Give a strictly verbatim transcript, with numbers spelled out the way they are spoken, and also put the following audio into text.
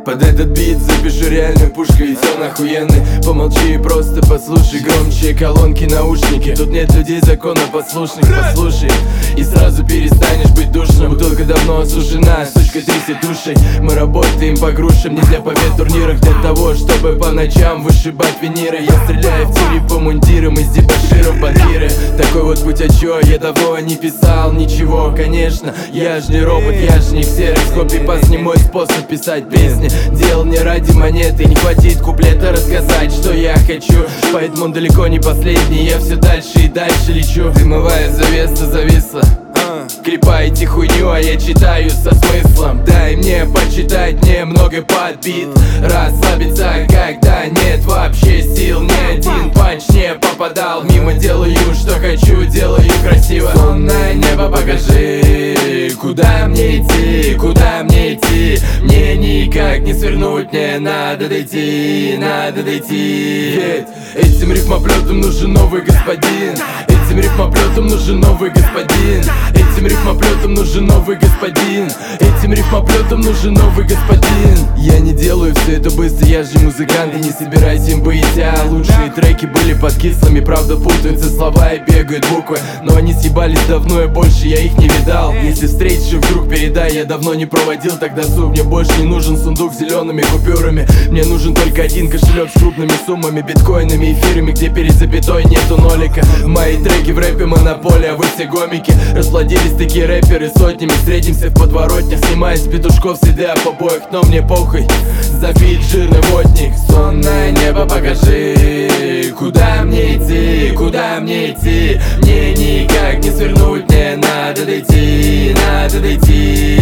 Под этот бит запишу реальную пушку, ведь он охуенный. Помолчи и просто послушай, громче колонки, наушники. Тут нет людей законопослушных, послушай и сразу перестанешь быть душным. Бутылка давно осушена, сучка трясет душей. Мы работаем по грушам, не для побед в турнирах, для того, чтобы по ночам вышибать виниры. Я стреляю в тире по мундирам из дебоширов банкиры. Такой вот путь, а чё? Я давно не писал ничего, конечно. Я ж не робот, я ж не ксерокс, копипаст не мой способ писать песни. Делал не ради монеты, не хватит куплета рассказать, что я хочу. Поэтому далеко не последний, я все дальше и дальше лечу. Дымовая завеса зависла, клепаете хуйню, а я читаю со смыслом. Дай мне почитать немного подбит, расслабиться, когда нет вообще сил. Ни один панч не попадал мимо, делаю, что хочу, делаю красиво. Сонное небо, покажи, куда мне идти, куда мне идти. Мне никак не свернуть, мне надо дойти, надо дойти. Ведь этим рифмоплетом нужен новый господин, этим рифмоплетом нужен новый господин, этим рифмоплетом нужен новый господин, этим рифмоплетом нужен новый господин. Я не делаю все это быстро, я же музыкант и не собираюсь им быть. А лучшие треки были под кислыми, правда путаются слова и бегают буквы. Но они съебались давно и больше я их не видал. Если встретишь и вдруг передай, я давно не проводил так досуг. Мне больше не нужен сундук с зелеными купюрами, мне нужен только один кошелек с крупными суммами, биткоинами, эфирами, где перед запятой нету нолика. Мои треки в рэпе монополия, а вы все гомики. Расплодились такие рэперы сотнями, встретимся в подворотнях, снимая с петушков следы о побоях. Но мне похуй, забит жирный водник. Сонное небо, покажи, куда мне идти, куда мне идти. Мне никак не свернуть, мне надо дойти, надо дойти.